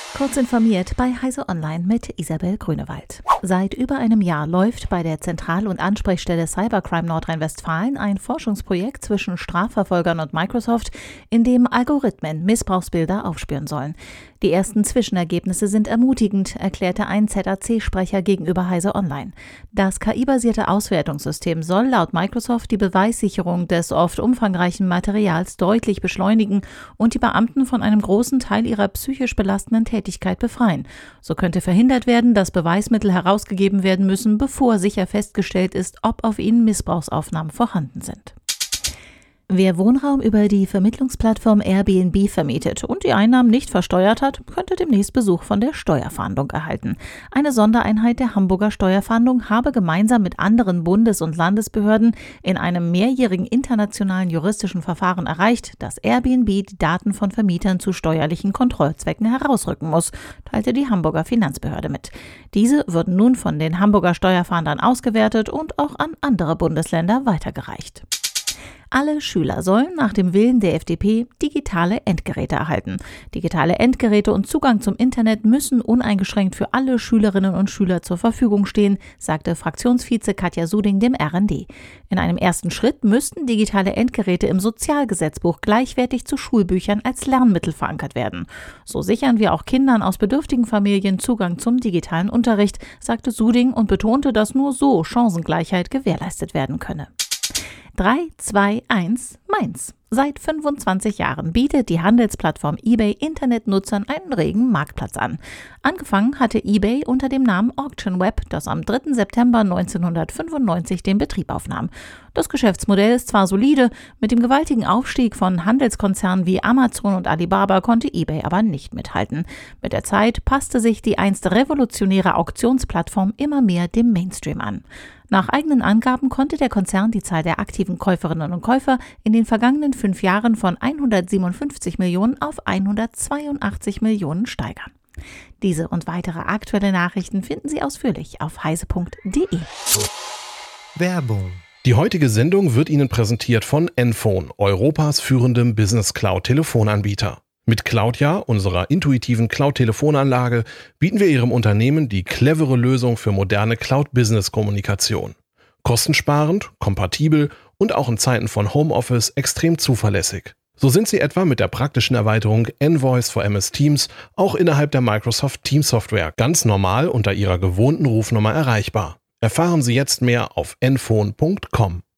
Kurz informiert bei Heise Online mit Isabel Grünewald. Seit über einem Jahr läuft bei der Zentral- und Ansprechstelle Cybercrime Nordrhein-Westfalen ein Forschungsprojekt zwischen Strafverfolgern und Microsoft, in dem Algorithmen Missbrauchsbilder aufspüren sollen. Die ersten Zwischenergebnisse sind ermutigend, erklärte ein ZAC-Sprecher gegenüber Heise Online. Das KI-basierte Auswertungssystem soll laut Microsoft die Beweissicherung des oft umfangreichen Materials deutlich beschleunigen und die Beamten von einem großen Teil ihrer psychisch belastenden Tätigkeit befreien. So könnte verhindert werden, dass Beweismittel herausgegeben werden müssen, bevor sicher festgestellt ist, ob auf ihnen Missbrauchsaufnahmen vorhanden sind. Wer Wohnraum über die Vermittlungsplattform Airbnb vermietet und die Einnahmen nicht versteuert hat, könnte demnächst Besuch von der Steuerfahndung erhalten. Eine Sondereinheit der Hamburger Steuerfahndung habe gemeinsam mit anderen Bundes- und Landesbehörden in einem mehrjährigen internationalen juristischen Verfahren erreicht, dass Airbnb die Daten von Vermietern zu steuerlichen Kontrollzwecken herausrücken muss, teilte die Hamburger Finanzbehörde mit. Diese würden nun von den Hamburger Steuerfahndern ausgewertet und auch an andere Bundesländer weitergereicht. Alle Schüler sollen nach dem Willen der FDP digitale Endgeräte erhalten. Digitale Endgeräte und Zugang zum Internet müssen uneingeschränkt für alle Schülerinnen und Schüler zur Verfügung stehen, sagte Fraktionsvize Katja Suding dem RND. In einem ersten Schritt müssten digitale Endgeräte im Sozialgesetzbuch gleichwertig zu Schulbüchern als Lernmittel verankert werden. So sichern wir auch Kindern aus bedürftigen Familien Zugang zum digitalen Unterricht, sagte Suding und betonte, dass nur so Chancengleichheit gewährleistet werden könne. 3, 2, 1, Mainz. Seit 25 Jahren bietet die Handelsplattform eBay Internetnutzern einen regen Marktplatz an. Angefangen hatte eBay unter dem Namen AuctionWeb, das am 3. September 1995 den Betrieb aufnahm. Das Geschäftsmodell ist zwar solide, mit dem gewaltigen Aufstieg von Handelskonzernen wie Amazon und Alibaba konnte eBay aber nicht mithalten. Mit der Zeit passte sich die einst revolutionäre Auktionsplattform immer mehr dem Mainstream an. Nach eigenen Angaben konnte der Konzern die Zahl der aktiven Käuferinnen und Käufer in den vergangenen 5 Jahren von 157 Millionen auf 182 Millionen steigern. Diese und weitere aktuelle Nachrichten finden Sie ausführlich auf heise.de. Werbung. Die heutige Sendung wird Ihnen präsentiert von Enphone, Europas führendem Business-Cloud-Telefonanbieter. Mit Cloudja, unserer intuitiven Cloud-Telefonanlage, bieten wir Ihrem Unternehmen die clevere Lösung für moderne Cloud-Business-Kommunikation. Kostensparend, kompatibel und auch in Zeiten von Homeoffice extrem zuverlässig. So sind Sie etwa mit der praktischen Erweiterung Envoice for MS Teams auch innerhalb der Microsoft Teams Software ganz normal unter Ihrer gewohnten Rufnummer erreichbar. Erfahren Sie jetzt mehr auf enphone.com.